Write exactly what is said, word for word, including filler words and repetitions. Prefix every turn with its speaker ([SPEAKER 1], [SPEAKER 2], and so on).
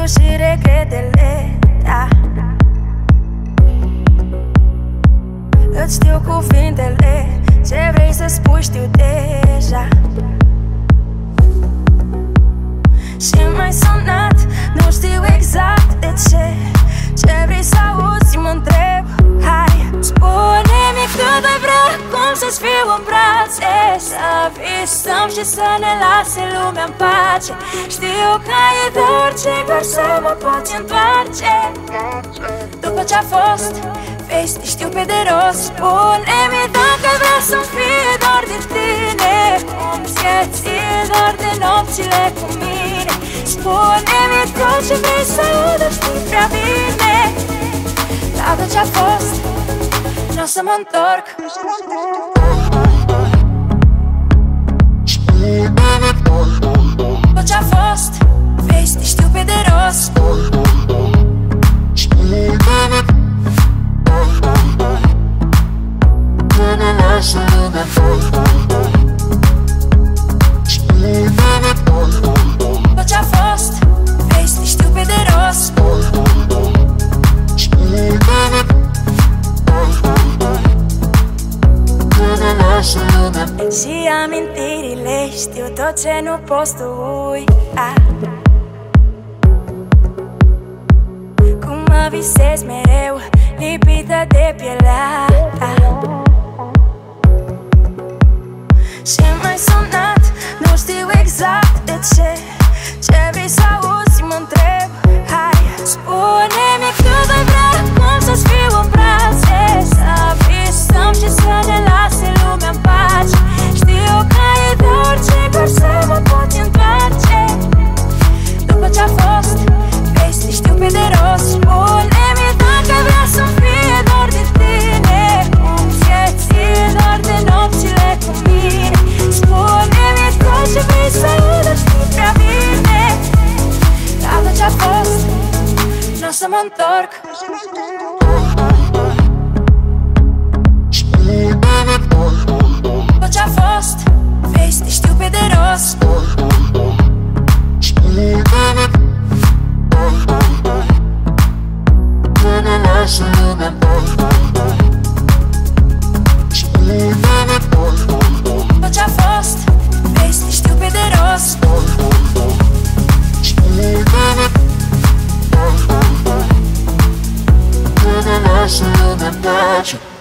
[SPEAKER 1] și regretele, da. Îți știu cuvintele, ce vrei să spui știu deja. Și m-ai sunat, nu știu exact de ce. Ce vrei să auzi, mă întreb. Hai, spune-mi cât ai vrea, cum să-ți fiu în brațe. Să visăm și să ne lase lumea în pace. Știu că e de orice, doar să mă poți întoarce. După ce-a fost, vezi, te știu pe de rost. Spune-mi dacă vrea să-mi fie doar de tine, cum ți-e ție doar de nopțile cu mine. Spune-mi tot ce vrei să audă, știi prea bine. Dar tot ce-a fost, n-o să mă întorc. Tot ce-a fost, vezi, te știu pe de rost. Până lasă lumea. Tot ce-a fost, vezi, te știu pe de rost. Până lasă lumea. Și amintirile, știu tot ce nu poți tu uita. Cum mă visezi mereu, lipită de pielea ta. Și m-ai sunat, nu știu exact de ce. Ce vrei să auzi, mă întreb. Hai, spune-mi cât ai vrea, cum să-ți fiu în brațe. Să visăm și să ne lase lumea în pace. Știu că e de orice, doar să mă poți întoarce. După ce-a fost, vezi, te știu pe de rost. Spune-mi dacă vrea să-mi fie doar de tine, cum ți-e ție doar de nopțile cu mine. Spune-mi tot ce vrei să audă, știi prea bine. Dar tot ce-a fost, n-o să mă întorc. Tot ce-a fost, vezi, te știu pe de rost. Până lasă lumea. Tot ce-a fost, vezi, te știu pe de rost. Până lasă lumea în pace.